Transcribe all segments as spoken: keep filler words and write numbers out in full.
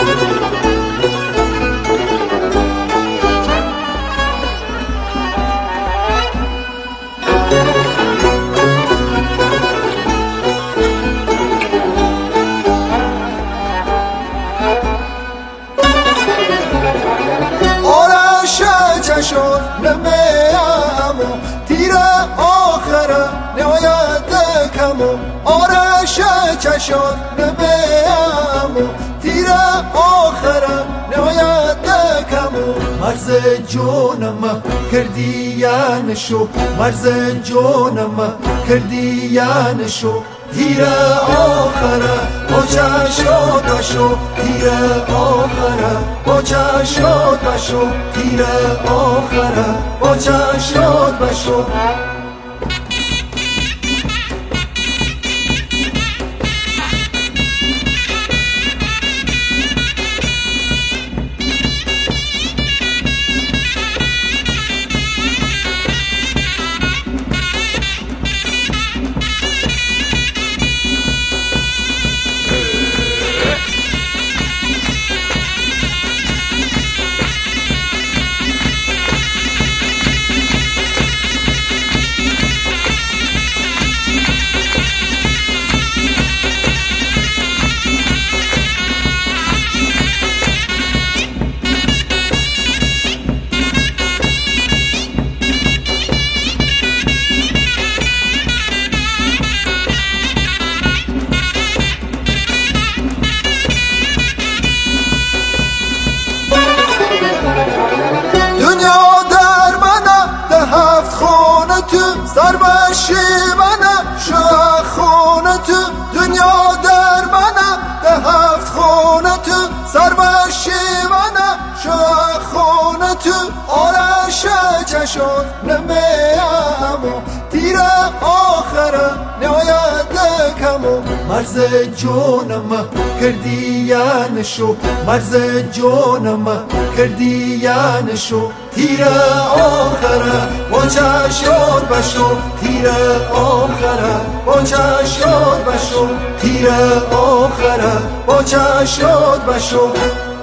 چشم نمیم تیر آخرم نهایت دکم مرز جونم کردی یعنشو مرز جونم کردی یعنشو تیر آخرم با چشم بشو تیر آخرم با چشم بشو تیر آخرم با چشم بشو سر بشی منم شو خونه تو دنیا در منم ده هفت خونه تو سر بشی منم شو خونه تو آرش چشم نمیم تیر آخرم نهایت دکم مرز جونم کردی یعنشو مرز جونم کردی یعنشو تیر آخرم با چشم بشو تیر آخرم با چشم بشو تیر آخرم با چشم بشو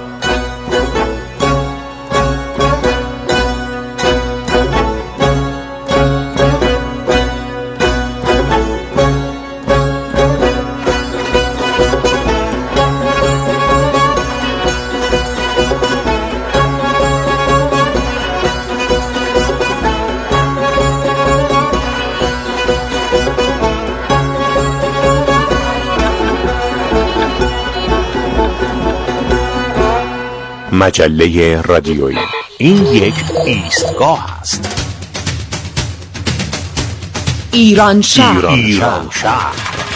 مجله رادیویی این یک ایستگاه است. ایران شهر, ایران ایران شهر.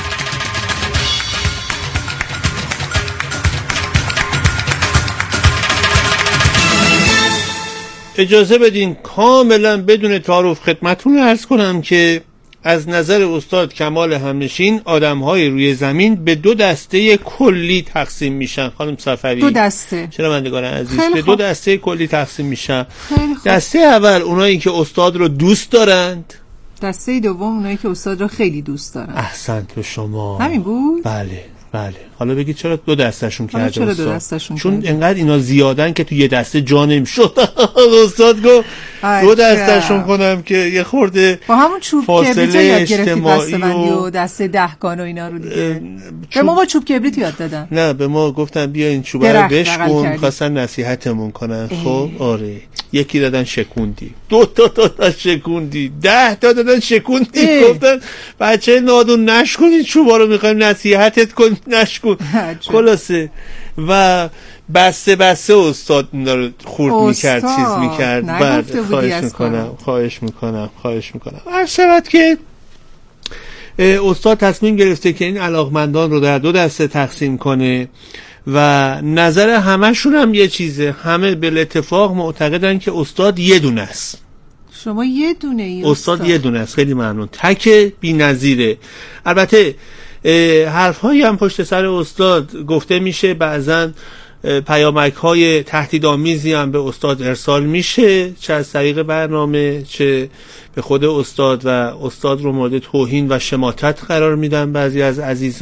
اجازه بدین کاملا بدون تعارف خدمتتون عرض کنم که از نظر استاد کمال همنشین آدم‌های روی زمین به دو دسته کلی تقسیم میشن. خانم صفوی، دو دسته شنوندگان عزیز، به دو دسته کلی تقسیم میشن. دسته اول اونایی که استاد رو دوست دارند، دسته دوم اونایی که استاد رو خیلی دوست دارن. احسنت به شما. همین بود؟ بله بله. حالا بگید چرا دو دستشون کرده چرا استاد؟ دو دستشون چون کرده؟ انقدر اینا زیادن که تو یه دسته جا نمیشد. استاد گفت دو دستشون کنم که یه خورده با همون چوب کبریت یاد گرفتی بسته‌بندی و دسته دهگان و اینا رو دیگه. به ما با چوب کبریت یاد دادن. نه، به ما گفتن بیا این چوبه رو بشکن، خواستن نصیحتمون کنن. خب آره، یکی دادن شکوندی، دو تا دادن شکوندی، ده تا دادن شکوندی. گفتن بچه نادون نشکنید چوبا رو، میخوایم نصیحتت کنیم نشکن. خلاصه و بسته بسته استاد اینا رو خورد میکرد، چیز میکرد. بعد خواهش میکنم خواهش میکنم خواهش میکنم هر شود که استاد تصمیم گرفته که این علاقمندان رو در دو دسته تقسیم کنه و نظر همشون هم یه چیزه. همه به اتفاق معتقدن که استاد یه دونه است. شما یه دونه ای استاد, استاد یه دونه است. خیلی ممنون. تک بی‌نظیره. البته حرف هایی هم پشت سر استاد گفته میشه، بعضن پیامک های تهدیدآمیزی هم به استاد ارسال میشه، چه از طریق برنامه چه به خود استاد، و استاد رو مورد توهین و شماتت قرار میدن بعضی از عزیزان.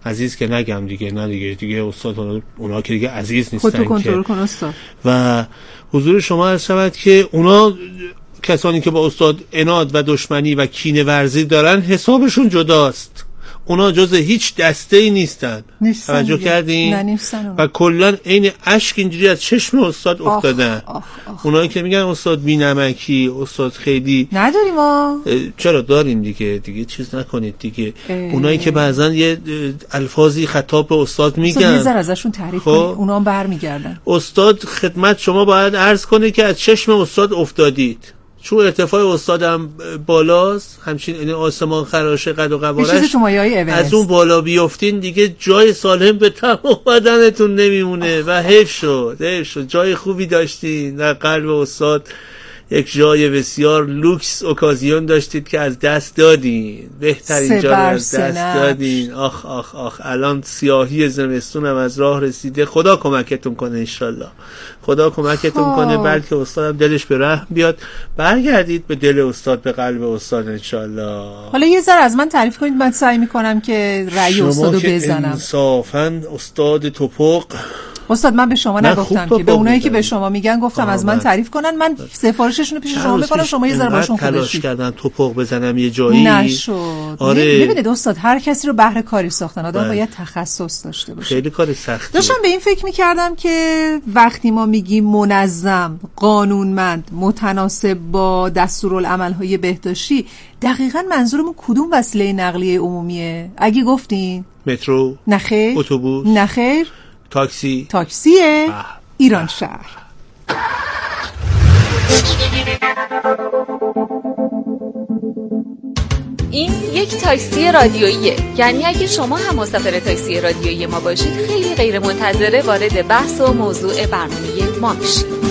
عزیز که نگم دیگه، نه دیگه دیگه استاد اونا که دیگه عزیز نیستن. خودتو کنترل کن استاد. و حضور شما عرض شود که اونا کسانی که با استاد عناد و دشمنی و کینه ورزی دارن حسابشون جداست. اونا جز هیچ دسته‌ای نیستن. توجه کردین؟ نه نیستن. و کلا عین اشک اینجوری از چشم استاد افتادن. اونایی که میگن استاد بی‌نمکی، استاد خیلی نداریم ما. چرا داریم دیگه، دیگه چیز نکنید دیگه. اونایی که بعضا یه الفاظی خطاب به استاد میگن، استاد یه ذره ازشون تعریف کنید، اونا هم برمیگردن. استاد خدمت شما باید عرض کنه که از چشم استاد افتادید. چون ارتفاع استادم بالاست، همچین این آسمان خراشه قد و قوارش، از اون بالا بیافتین دیگه جای سالم به تمام بدنتون نمیمونه. و حیف شد حیف شد جای خوبی داشتین در قلب استاد، یک جای بسیار لوکس اوکازیون داشتید که از دست دادین، بهترین جا رو از دست دادین. آخ آخ آخ الان سیاهی زمستون هم از راه رسیده. خدا کمکتون کنه انشالله، خدا کمکتون خواه. کنه بلکه استادم دلش به رحم بیاد، برگردید به دل استاد، به قلب استاد انشالله. حالا یه ذره از من تعریف کنید، من سعی میکنم که رأی استادو بزنم. شما که انصافاً استاد توپق. استاد من به شما نگفتم که به اونایی که به شما میگن گفتم از من تعریف کنن، من سفارششون رو پیش شما بکنم، شما یه ذره باشون خوب تلاش کردن توپق بزنم یه جایی نشد. آره ببینید استاد هر کسی رو بهر کاری ساختن، آدم باید تخصص داشته باشه. خیلی کار سختیه. داشتم به این فکر میکردم که وقتی ما میگیم منظم، قانونمند، متناسب با دستورالعمل‌های بهداشتی، دقیقاً منظورمون کدوم وسیله نقلیه عمومیه؟ اگه گفتین مترو، نخیر، اتوبوس، نخیر، تاکسی، تاکسیه ایران شهر. این یک تاکسی رادیوییه، یعنی اگه شما هم مسافر تاکسی رادیویی ما باشید خیلی غیر منتظره وارد بحث و موضوع برنامه ما میشید.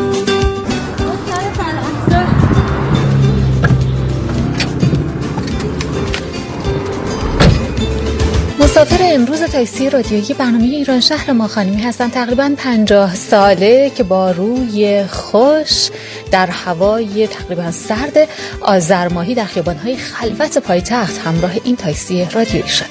مسافر امروز تاکسی رادیویی برنامه ایران شهر ما خانمی هستن، تقریباً پنجاه ساله که با روی خوش در هوای تقریباً سرد آذر ماهی در خیابان‌های خلوت پایتخت همراه این تاکسی رادیویی شدند.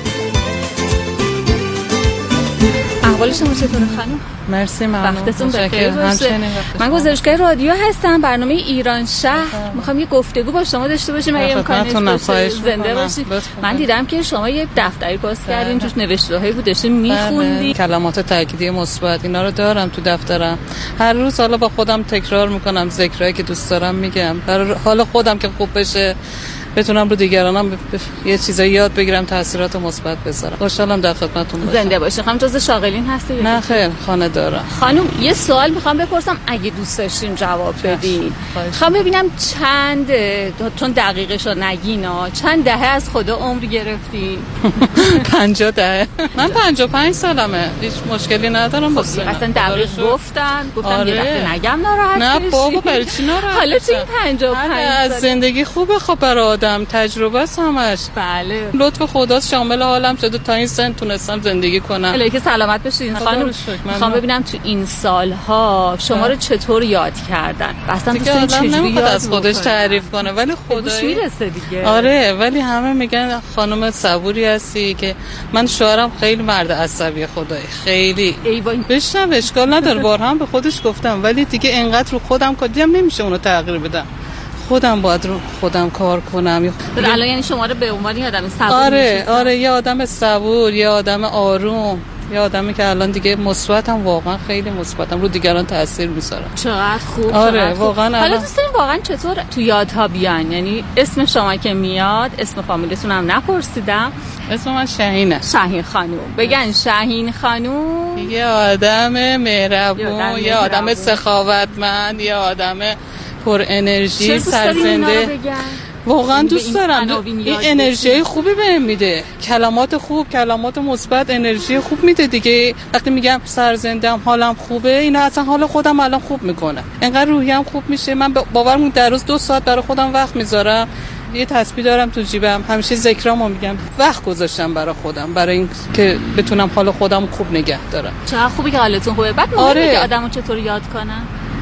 احوال شما چطوره خانم؟ مرسی ممنون. وقتتون بخیر باشه. من گزارشگر رادیو هستم، برنامه ایران شهر. میخوام یه گفتگو با شما داشته باشیم اگه امکانش باشه، زنده باشید. من دیدم که شما یه دفتری باز کردین، توش نوشته‌هایی بود داشتین میخوندین، کلمات تأکیدی مثبت اینا رو دارم تو دفترم. هر روز حالا با خودم تکرار میکنم ذکرایی که دوست دارم میگم، برای حال خودم که خوب بشه، بتونم رو دیگرانم ب... ب... یه چیزایی یاد بگیرم، تاثیرات مثبت بذارم. خوشحالم در خدمتتون باشم. زنده باشید. خانم جز شاغلین هستی؟ نه خیر، خانه دارم. خانم یه سوال میخوام بپرسم اگه دوست داشتین جواب بدین. میخوام ببینم چند، چون دقیقشو نگینا، چند دهه از خدا عمر گرفتین؟ پنجاه دهه. من پنجاه و پنج سالمه، هیچ مشکلی ندارم با سنم. اصلا دقیق گفتن، گفتم آره. یه دفعه نگم ناراحت نه بابا برای چی ناراحت؟ حالا تو این پنجاه و پنج از زندگی خوبه خب برای آدم، تجربه است همش. بله لطف خداست شامل حالم شده تا این سن تونستم زندگی کنم. الهی سلامت بشین خانم. میخوام ببینم تو این سالها شما رو چطور یاد کردن؟ اصلا دوستان چجوری یاد از خودش تعریف کنه ولی خداش میرسه دیگه. آره ولی همه میگن خانم صبوری هستی، که من شوهرم خیلی مرد عصبی خدایی، خیلی بشنم اشکال نداره، بارها هم به خودش گفتم، ولی دیگه انقدر رو خودم کردم نمیشه اونو تغییر بدم، خودم باید رو خودم کار کنم. الان یعنی شما رو به عنوان یه آدم صبور آره میشید؟ آره یه آدم صبور، یه آدم آروم، یه آدمی که الان دیگه مثبتم، واقعا خیلی مثبتم، رو دیگران تاثیر میذارم. چقدر خوب. آره واقعا. حالا دوست داریم واقعا چطور تو یادها بیان؟ یعنی اسم شما که میاد، اسم فامیلتون هم نپرسیدم. اسم من شاهینه. شاهین خانوم. بگن شاهین خانوم یه آدم مهربون، یه آدم سخاوتمند، یه آدم پر انرژی، سرزنده. واقعا دوست دارم، این انرژی خوبی بهم میده، کلمات خوب، کلمات مثبت، انرژی خوب میده دیگه. وقتی میگم سرزنده‌ام، حالم خوبه، اینا اصلا حال خودم الان خوب میکنه، انقدر روحیم خوب میشه. من باورم در روز دو ساعت برای خودم وقت میذارم، یه تسبیح دارم تو جیبم، همیشه ذکرامو میگم، وقت گذاشتم برای خودم، برای این که بتونم حال خودم خوب نگه دارم. چقدر خوبی که حالتون خوبه. بعد مهمه آره. که آدمو چطور یاد کنن.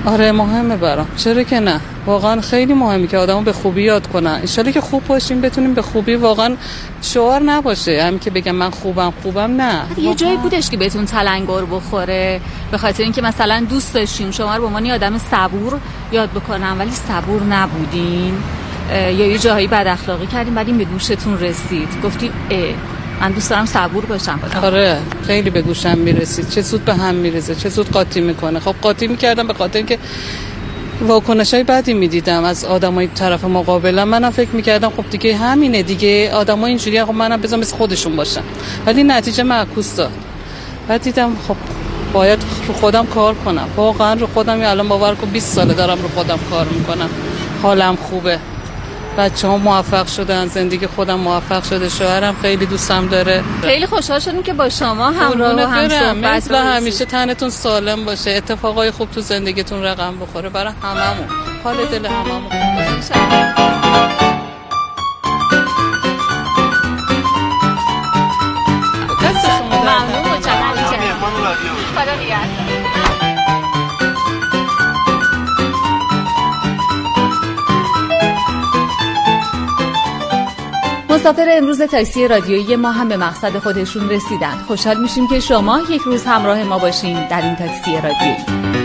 آره مهمه برام، چرا که نه، واقعا خیلی مهمه که آدمو به خوبی یاد کنن. ان شاءالله که خوب باشیم بتونیم به خوبی، واقعا شعار نباشه همین که بگم من خوبم خوبم، نه. یه جایی بودش که بهتون تلنگر بخوره به خاطر اینکه مثلا دوست داشتیم شما رو به عنوان آدم صبور یاد بکنن ولی صبور نبودین، یا یه جایی بد اخلاقی کردین بعد این به گوشتون رسید گفتید اه من دوست دارم صبور باشم؟ آره خیلی به گوشم میرسید، چه زود به هم میرسه، چه زود قاطی میکنه. خب قاطی میکردم به خاطر اینکه واکنشای بدی میدیدم از آدمای طرف مقابلم. منم فکر میکردم خب دیگه همینه دیگه، آدمای اینجوریه، خب منم بذارم مثل خودشون باشم، ولی نتیجه معکوس داد. بعد دیدم خب باید رو خودم کار کنم، واقعا رو خودم. الان باور کن بیست ساله دارم رو خودم کار میکنم، حالم خوبه، بچه‌ها موفق شدن، زندگی خودم موفق شده، شوهرم خیلی دوستم داره. خیلی خوشحال شدم که با شما همراه و هم صحبت مثل همیشه تنتون سالم باشه، اتفاقای خوب تو زندگیتون رقم بخوره برای هممون، حال دل هممون خوب باشه. دست شما ممنون، متشکرم. خدا نگهدار. مسافر امروز تاکسی رادیویی ما هم به مقصد خودشون رسیدن. خوشحال میشیم که شما یک روز همراه ما باشین در این تاکسی رادیویی.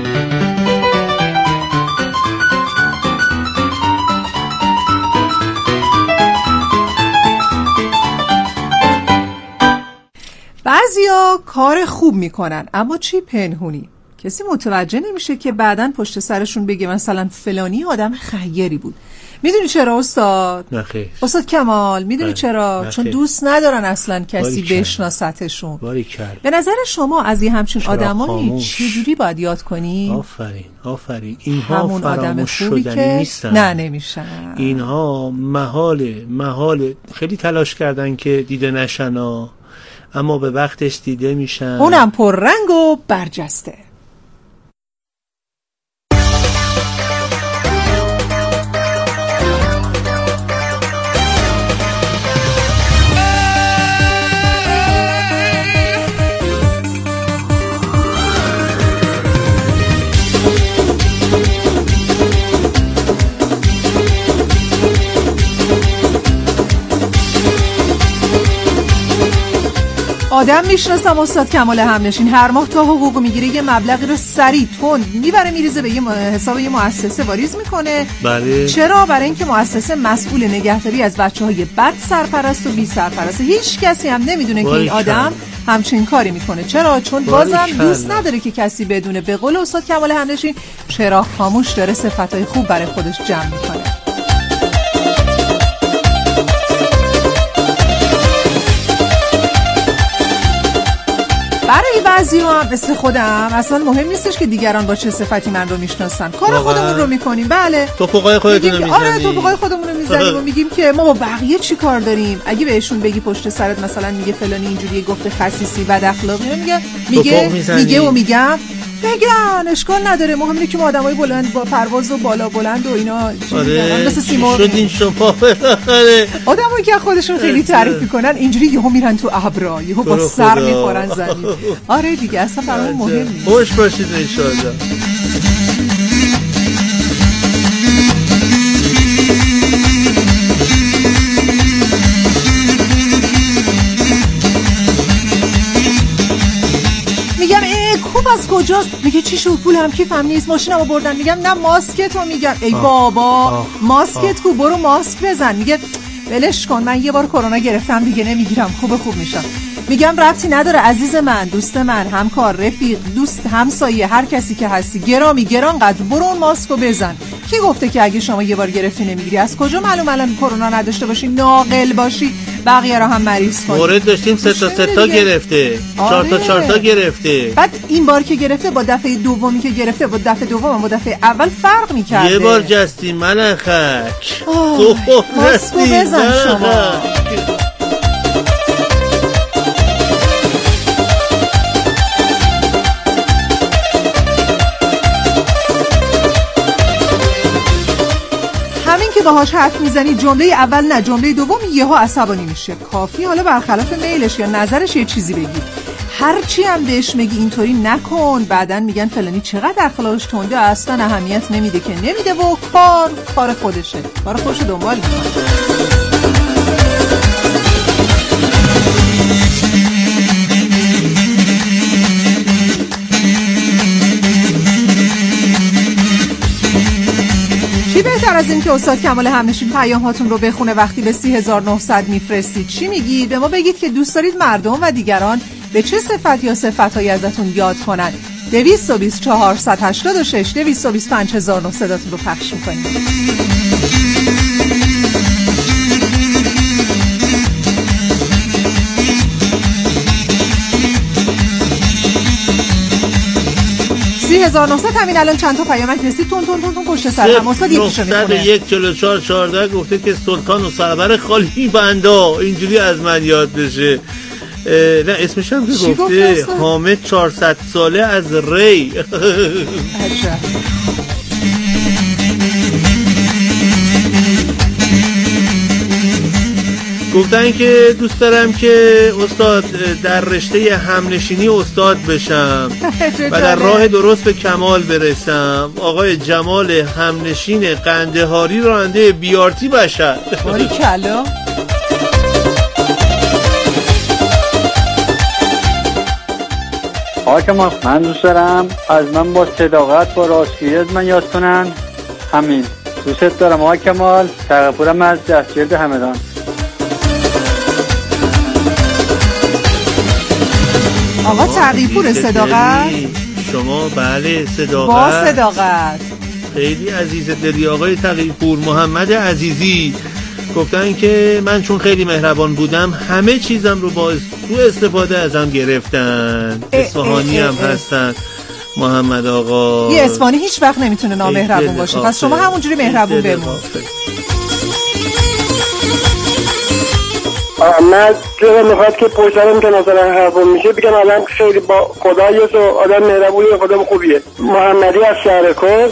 بعضیا کار خوب میکنن اما چی پنهونی، کسی متوجه نمیشه که بعداً پشت سرشون بگه مثلا فلانی آدم خیری بود. میدونی چرا استاد؟ نخیر. استاد کمال میدونی چرا؟ نخیر. چون دوست ندارن اصلا کسی بشناستشون. به نظر شما از این همچین آدمایی چجوری باید یاد کنی؟ آفرین آفرین. اینها فراموش شدنی نیستن. نه نمیشن. اینها محاله محاله خیلی تلاش کردن که دیده نشنا، اما به وقتش دیده میشن، اونم پررنگ و برجسته. آدم میشناسم استاد کمال همنشین هر ماه تا حقوق میگیره یه مبلغی رو سریع تون میبره میریزه به یه حساب یه مؤسسه واریز میکنه. بله. چرا؟ برای اینکه مؤسسه مسئول نگهداری از بچهای بد سرپرست و بی سرپرست. هیچ کسی هم نمیدونه که این آدم همچین کاری میکنه. چرا؟ چون بازم دوست نداره که کسی بدونه. به قول استاد کمال همنشین چرا خاموش داره صفتای خوب برای خودش جمع میکنه. برای بعضی هم مثل خودم اصلا مهم نیستش که دیگران با چه صفتی من رو میشناسن، کار خودمون رو میکنیم. بله توپقای خودتون رو میزنیم. آره توپقای خودمون رو میزنیم و میگیم که ما با بقیه چی کار داریم. اگه بهشون بگی پشت سرت مثلا میگه فلانی اینجوریه، گفته خسیسی، بد اخلاقی، میگه میگه میگه و میگم بگن اشکال نداره، مهم اینه که ما آدمای بلند با پرواز و بالا بلند و اینا آره مثل سیمور شدین شما بالاخره. آدمایی که خودشون خیلی تعریف میکنن اینجوری یهو میرن تو ابرا، یهو با سر میخورن زمین. آره دیگه اصلا برام مهم نیست. خوش باشید ان شاءالله. میگم ای کوب از کجاست؟ میگه چی شد؟ پولم کیفم نیست، ماشینمو بردن. میگم نه ماسکتو. میگم ای بابا ماسکت کو، برو ماسک بزن. میگه ولش کن من یه بار کرونا گرفتم دیگه نمیگیرم، خوب خوب میشم. میگم ربطی نداره عزیز من، دوست من، همکار، رفیق، دوست، همسایه، هر کسی که هستی، گرامی گران قدر، برو اون ماسکو بزن. کی گفته که اگه شما یه بار گرفتی نمیگیری؟ از کجا معلوم الان کرونا نداشته باشی، ناقل باشی، بقیه رو هم مریض کنی؟ مورد داشتیم سه تا سه تا گرفته، چهار تا چهار تا گرفته. بعد این بار که گرفته با دفعه دومی که گرفته با دفعه دوم با دفعه اول فرق می‌کرده. یه بار جستی ملخک. ماسکو بزن شما. که باهاش حرف میزنی جمله اول نه جمله دوم یهو عصبانی میشه. کافی حالا برخلاف میلش یا نظرش یه چیزی بگی. هرچی هم بهش میگی اینطوری نکن، بعدن میگن فلانی چقدر اخلاقش تنده، اصلا اهمیت نمیده که نمیده و کار کار خودشه، کار خودشو دنبال میکنه. چی بهتر از این که استاد کمال همنشین پیام هاتون رو بخونه وقتی به سی هزار و نهصد میفرستید؟ چی میگید؟ به ما بگید که دوست دارید مردم و دیگران به چه صفت یا صفت‌هایی ازتون یاد کنن. دویست و بیست چهارصد و هشتاد و شش دویست و بیست پنج هزار و نه صداتون رو پخش میکنید. سی هزار و نهصد همین الان چند تا پیامک رسید تون تون تون تون پشت سر هم. استاد یکیشو میخونه. یک چهل و چهار چهارده گفته که سلطان و سرور خالی بندا، اینجوری از من یاد بشه. نه اسمش هم که گفته حامد چهارصد ساله از ری. گفتن که دوست دارم که استاد در رشته همنشینی استاد بشم و در راه درست به کمال برسم. آقای جمال همنشین قندهاری راننده بیارتی بشر. باری کلا. آقای کمال من دوست دارم از من با صداقت با راستگویی از من یاد کنن. همین دوست دارم آقای کمال. تقی‌پورم از دستجلد همدان. آقا تقی‌پور صداقت شما؟ بله صداقت با صداقت خیلی عزیز دلی آقای تقی‌پور. محمد عزیزی گفتن که من چون خیلی مهربان بودم همه چیزم رو با سوء استفاده ازم گرفتن. اصفهانی هم هستن محمد آقا. یه اصفهانی هیچ وقت نمیتونه نامهربون باشه، پس شما همونجوری مهربون بمون. من جواب میخواد که پشترم که مثلا حرفم میشه بگم آدم خیلی با خداییه و آدم مهربونیه، خودم خوبیه. محمدی از شهر کرد.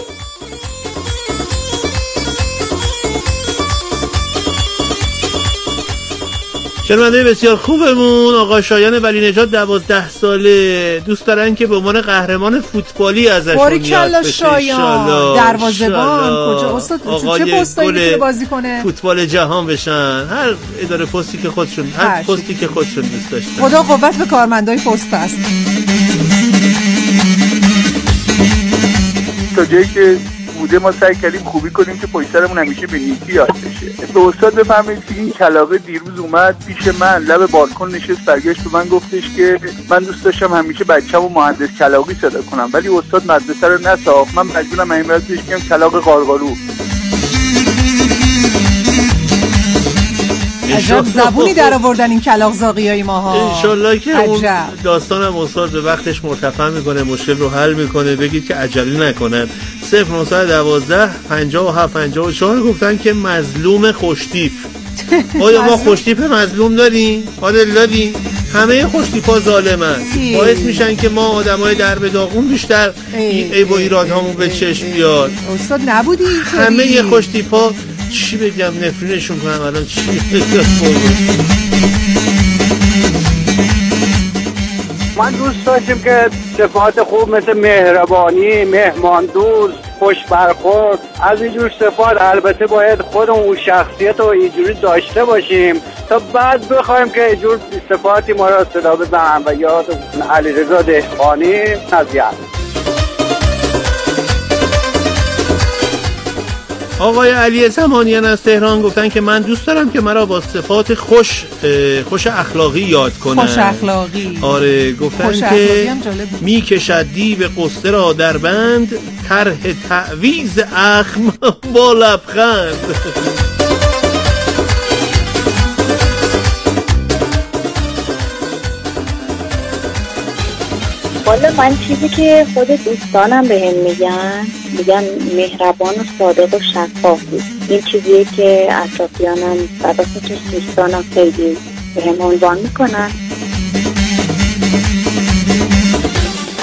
شنونده بسیار خوبمون آقا شایان ولی نژاد دوازده ساله دوست دارن که به عنوان قهرمان فوتبالی ازشون یاد بشه. شایان دروازه‌بان کجا استاد چه پستایی میتونه بازی کنه؟ فوتبال جهان بشن، هر اداره پستی که خودشون هر پستی که خودشون دوست داشتن. خدا قوت به کارمندای پست است. تا جایی که بوده ما سعی کردیم خوبی کنیم که پشت سرمون همیشه به نیکی یاد بشه. به استاد بفهمید که این کلاغه دیروز اومد پیش من لب بالکن نشست، برگشت به من گفتش که من دوست داشتم همیشه بچه‌مو مهندس کلاغی صدا کنم، ولی استاد مدرسه رو نساخت، من مجبورم این وقت بهش بگم کلاغ قارقارو. عجب زبونی در آوردن این کلاغ زاغیای ماها. انشالله که اون داستانم استاد به وقتش مرتفع میکنه، مشکل رو حل میکنه. بگید که عجله نکنن. صفر نهصد و دوازده پنجاه و هفت پنجاه و چهار گفتن که مظلوم خوشتیپ. آیا ما خوشتیپ مظلوم داریم؟ آره داریم. همه خوشتیپا ظالمن، باعث میشن که ما آدمای در به داغون بیشتر عیب و ایرادهامون به چشم بیاد. استاد نبودی همه خوشتیپا چی بگم نفرینشون کنم الان چی من دوست داشتم که صفات خوب مثل مهربانی، مهمان دوست، خوش برخورد، از اینجور صفات البته باید خودمون اون شخصیت رو اینجوری داشته باشیم تا بعد بخوایم که اینجور صفاتی ما را صدا بزنن و یاد علیرضا دهقانی نزید. آقای علی زمانیان از تهران گفتن که من دوست دارم که مرا با صفات خوش خوش اخلاقی یاد کنن. خوش اخلاقی آره گفتن که میکشد دیو قصه را در بند، طرح تعویض اخم با لبخند. والا من چیزی که خود دوستانم بهم میگن میگن مهربان و صادق و شفاف بود. این چیزیه که اطرافیانم و بسیار دوستانم خیلی بهم عنوان میکنن.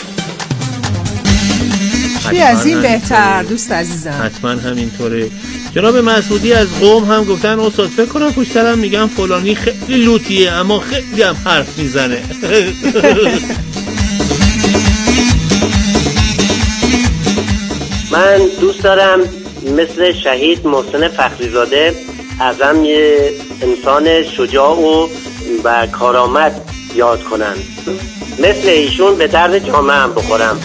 چی از این بهتر دوست عزیزم؟ حتما همینطوره. جناب مسعودی از قم هم گفتن استاد فکر کنم پشت سرم میگم فلانی خیلی لوتیه اما خیلی هم حرف میزنه. من دوست دارم مثل شهید محسن فخریزاده ازم یه انسان شجاع و و کارآمد یاد کنن، مثل ایشون به درد جامعه هم بخورم.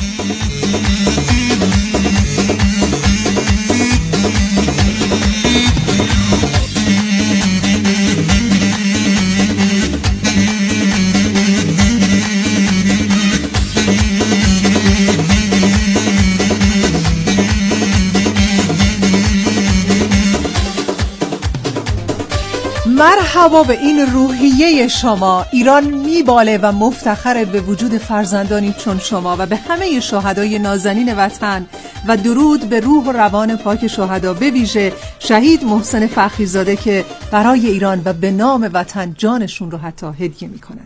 مرحبا به این روحیه شما. ایران میباله و مفتخر به وجود فرزندانی چون شما و به همه شهدای نازنین وطن و درود به روح و روان پاک شهدا، به ویژه شهید محسن فخریزاده که برای ایران و به نام وطن جانشون رو حتی هدیه میکنند.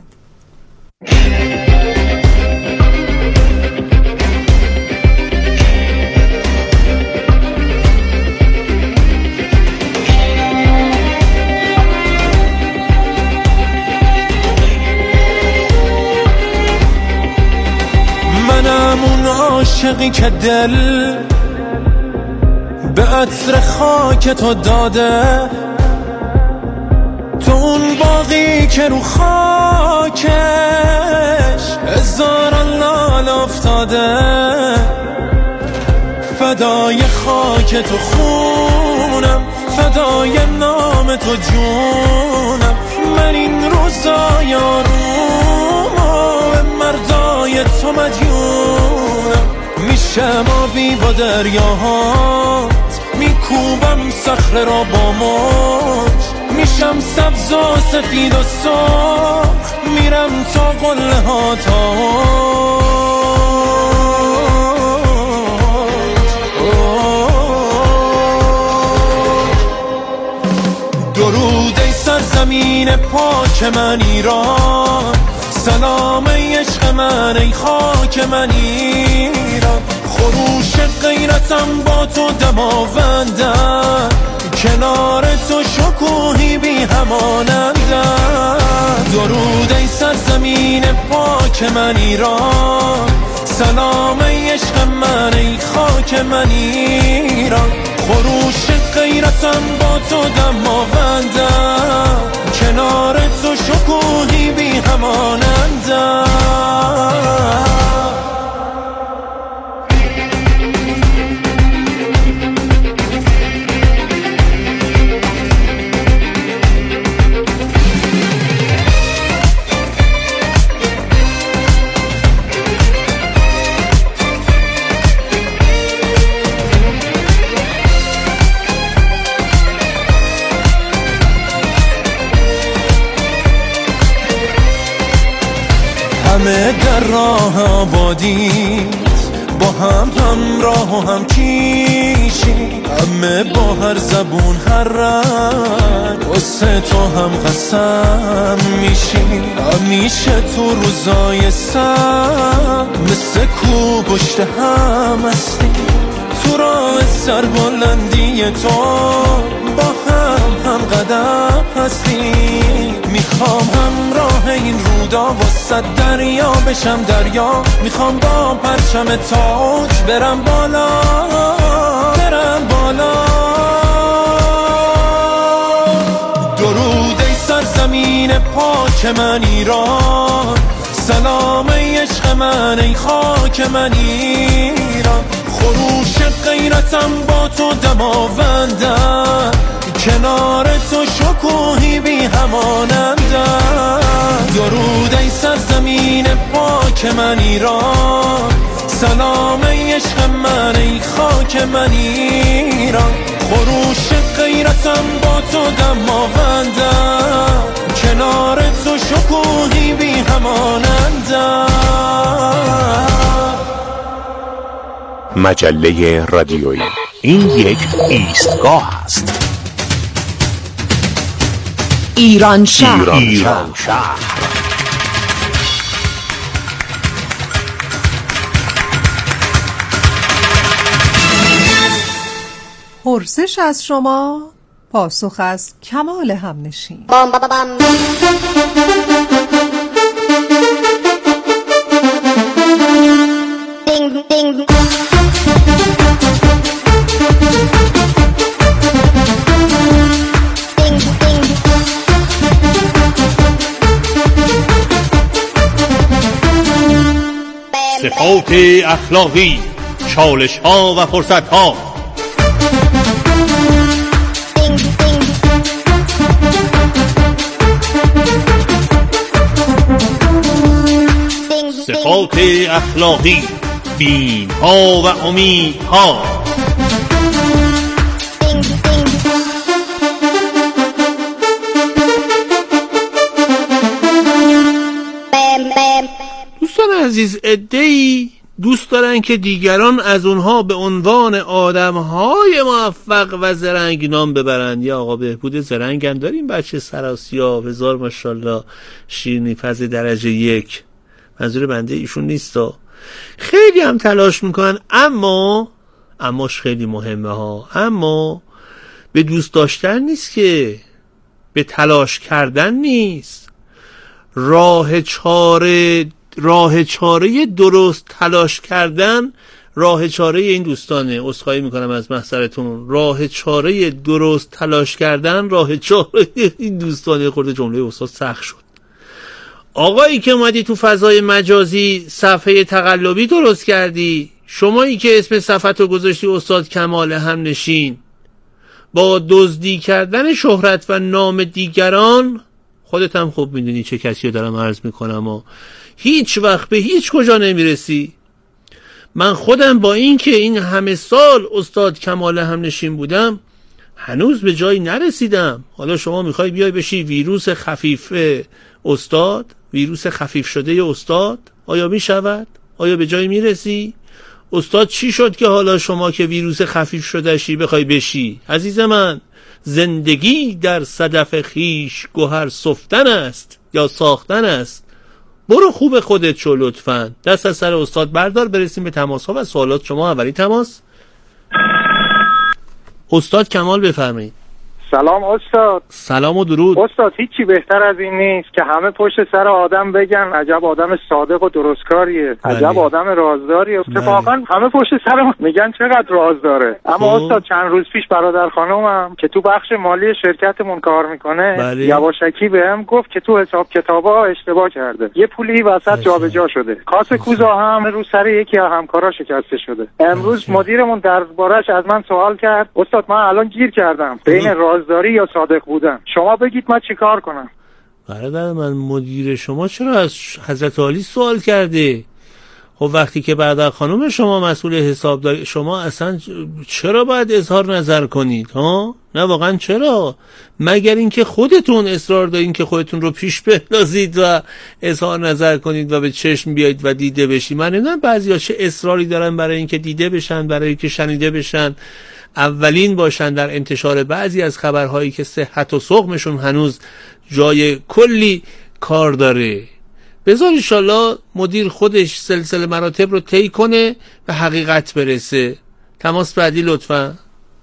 اون عاشقی که دل به عطر خاک تو داده، تو اون باغی که رو خاکش هزاران لال افتاده، فدای خاک تو خونم، فدای نام تو جونم، من این روزای آروم و مردای تو مدیونم، میشم آبی با دریاهات، میکوبم صخره را با موج، میشم سبز و سفید و سرخ، میرم تا قله ها تا درود ای سرزمین پاک من ایران، سلام ای عشق من ای خاک من ایران، خروش غیرتم با تو دماوندم، کنار تو شکوهی بی همانندم، درود ای سرزمین پاک من ایران، سلام ای عشق من ای خاک من ایران، خروش غیرتم با تو دماوندم، کنار تو شکوهی بی همانندم. همه در راه آبادیت با هم همراه و هم کیشی، همه با هر زبون هر رنگ واسه تو هم قسم میشی، همیشه تو روزای سر مثل کو پشت هم هستی، تو راه سربلندی تو با هم هم قدم هستی، میخوام همراه این رودا وسط دریا بشم دریا، میخوام با پرچم تاج برم بالا برم بالا، درود ای سرزمین پاک من ایران، سلام ای عشق من ای خاک من ایران، خروش غیرتم با تو دماوندم، کنار تو شکوهی بی همانندم، درود ای سرزمین پاک من ایران، سلام ای عشق من ای خاک من ایران، خروش غیرتم با تو دماوندم، کنار تو شکوهی بی همانندم. مجله رادیویی، این یک ایستگاه است. ایران شهر, ایران ایران شهر. پرسش از شما، پاسخ از کمال همنشین. صفات اخلاقی، چالش ها و فرصت ها. صفات اخلاقی، بیم ها و امید ها. دوستان عزیز، عده‌ای دوست دارن که دیگران از اونها به عنوان آدم‌های موفق و زرنگ نام ببرن. یا آقا بهبود زرنگ هم داریم، بچه سراسیاب، هزار ماشاءالله، شیرینی پز درجه یک. منظور بنده ایشون نیستا، خیلی هم تلاش میکنن، اما اماش خیلی مهمه ها. اما به دوست داشتن نیست که، به تلاش کردن نیست. راه چاره راه چاره درست تلاش کردن، راه چاره این دوستانه. عذرخواهی میکنم از محضرتون. راه چاره درست تلاش کردن، راه چاره این دوستانه. خورده جمله استاد سخت شد. آقایی که اومدی تو فضای مجازی صفحه تقلبی درست کردی، شمایی که اسم صفحتو گذاشتی استاد کمال همنشین، با دزدی کردن شهرت و نام دیگران، خودت هم خوب میدونی چه کسی رو دارم عرض میکنم و هیچ وقت به هیچ کجا نمیرسی. من خودم با این که این همه سال استاد کمال همنشین بودم، هنوز به جایی نرسیدم. حالا شما میخوای بیای بشی ویروس خفیف استاد، ویروس خفیف شده استاد، آیا میشود؟ آیا به جایی میرسی؟ استاد چی شد که حالا شما که ویروس خفیف شده شی بخوای بشی؟ عزیز من، زندگی در صدف خیش گوهر سفتن است یا ساختن است. برو خوب خودت شو لطفاً. دست از سر استاد بردار، برسیم به تماس ها و سوالات شما. اولین تماس استاد کمال، بفرمایید. سلام استاد. سلام و درود. استاد هیچی بهتر از این نیست که همه پشت سر آدم بگن عجب آدم صادق و درستکاریه، عجب آدم رازداریه. اتفاقا همه پشت سر میگن چقدر راز داره. اما خوب. استاد چند روز پیش برادر خانومم که تو بخش مالی شرکتمون کار میکنه، بله. یواشکی بهم گفت که تو حساب کتابا اشتباه کرده، یه پولی وسط جابجا شده. کاسه کوزا هم رو سر یکی از همکارا شکسته شده. امروز مدیرمون دربارش از من سوال کرد. استاد من الان گیر کردم بین راز داری یا صادق بودن، شما بگید من چی کار کنم؟ برادر من، مدیر شما چرا از حضرت عالی سوال کرده؟ خب وقتی که برادر خانم شما مسئول حسابداری، شما اصلا چرا باید اظهار نظر کنید ها؟ نه واقعا چرا؟ مگر اینکه خودتون اصرار دارین که خودتون رو پیش بندازید و اظهار نظر کنید و به چشم بیایید و دیده بشید. من نمیدونم بعضیا چه اصراری دارن برای اینکه دیده بشن، برای اینکه شنیده بشن، اولین باشن در انتشار بعضی از خبرهایی که صحت و سقمشون هنوز جای کلی کار داره. بذار انشالله مدیر خودش سلسله مراتب رو طی کنه به حقیقت برسه. تماس بعدی لطفا.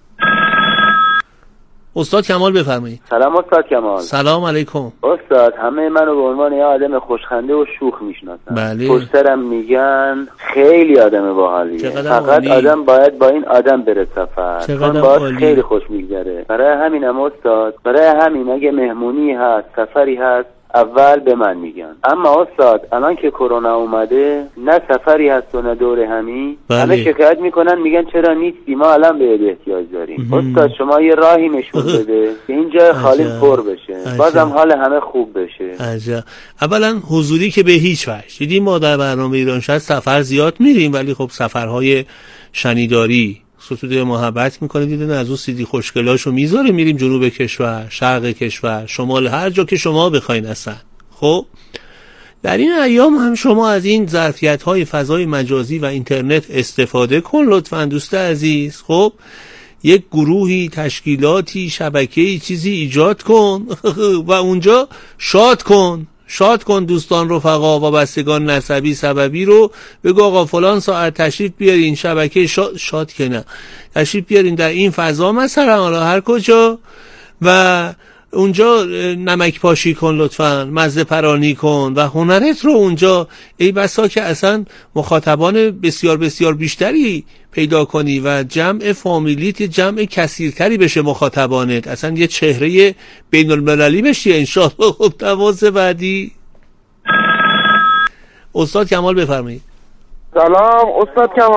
استاد کمال بفرمایید. سلام استاد کمال. سلام علیکم. استاد همه منو به عنوان یه آدم خوشخنده و شوخ میشناسن. بله. پشترم میگن خیلی آدم باحالیه. فقط عالی. آدم باید با این آدم بره سفر. چون باید خیلی خوش میگذره. برای همینم استاد، برای همین اگه مهمونی هست، سفری هست، اول به من میگن. اما استاد الان که کرونا اومده، نه سفری هست و نه دور همی. بله. همه شکایت میکنن، میگن چرا نیستی، ما الان بهت احتیاج داریم. استاد شما یه راهی نشون بده که این جای خالی پر بشه، عجب. بازم حال همه خوب بشه. عجب. اولا حضوری که به هیچ وجه. دیدیم ما در برنامه ایران شاید سفر زیاد میریم، ولی خب سفرهای شنیداری، ستوده محبت میکنه، دیدن از اون سیدی خوشگلاشو میذاره، میریم جنوب کشور، شرق کشور، شمال، هر جا که شما بخواین اصلا. خب در این ایام هم شما از این ظرفیت های فضای مجازی و اینترنت استفاده کن لطفاً دوست عزیز. خب یک گروهی، تشکیلاتی، شبکه‌ای، چیزی ایجاد کن و اونجا شاد کن. شاد کن دوستان رفقا و بستگان نسبی سببی رو، بگو آقا فلان ساعت تشریف بیارین شبکه شاد, شاد که نه تشریف بیارین در این فضا مثلا حالا هر کجا و اونجا نمک پاشی کن لطفاً، مزه پرانی کن و هنرت رو اونجا، ای بسا که اصلا مخاطبان بسیار بسیار بیشتری پیدا کنی و جمع فامیلیت جمع کثیرتری بشه مخاطبانت، اصلا یه چهره بین المللی بشی انشاءالله. خب تماس بعدی استاد کمال بفرمایید. سلام استاد کمال.